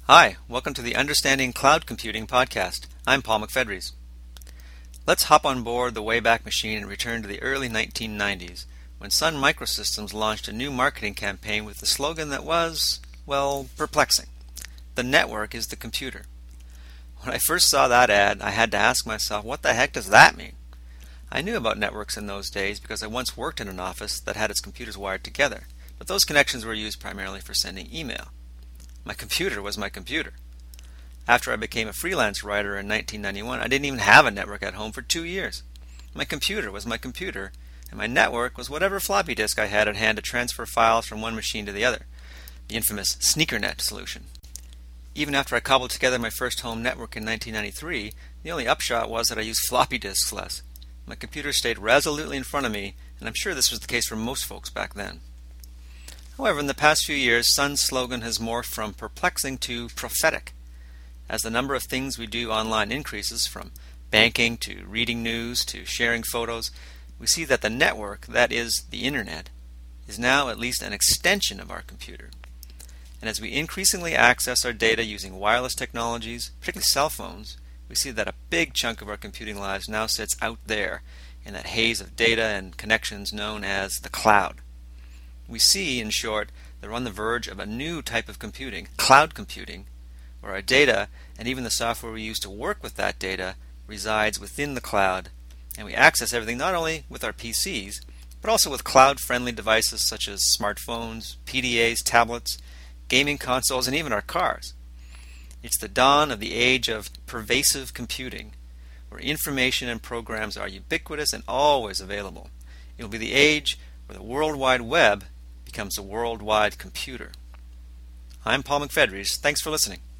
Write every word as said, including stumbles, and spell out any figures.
Hi, welcome to the Understanding Cloud Computing podcast. I'm Paul McFedries. Let's hop on board the Wayback Machine and return to the early nineteen nineties, when Sun Microsystems launched a new marketing campaign with the slogan that was, well, perplexing. The network is the computer. When I first saw that ad, I had to ask myself, what the heck does that mean? I knew about networks in those days because I once worked in an office that had its computers wired together, but those connections were used primarily for sending email. My computer was my computer. After I became a freelance writer in nineteen ninety-one, I didn't even have a network at home for two years. My computer was my computer, and my network was whatever floppy disk I had at hand to transfer files from one machine to the other, the infamous SneakerNet solution. Even after I cobbled together my first home network in nineteen ninety-three, the only upshot was that I used floppy disks less. My computer stayed resolutely in front of me, and I'm sure this was the case for most folks back then. However, in the past few years, Sun's slogan has morphed from perplexing to prophetic. As the number of things we do online increases, from banking to reading news to sharing photos, we see that the network, that is, the internet, is now at least an extension of our computer. And as we increasingly access our data using wireless technologies, particularly cell phones, we see that a big chunk of our computing lives now sits out there in that haze of data and connections known as the cloud. We see, in short, that we're on the verge of a new type of computing, cloud computing, where our data and even the software we use to work with that data resides within the cloud, and we access everything not only with our P Cs, but also with cloud-friendly devices such as smartphones, P D As, tablets, gaming consoles, and even our cars. It's the dawn of the age of pervasive computing, where information and programs are ubiquitous and always available. It will be the age where the World Wide Web becomes a worldwide computer. I'm Paul McFedries. Thanks for listening.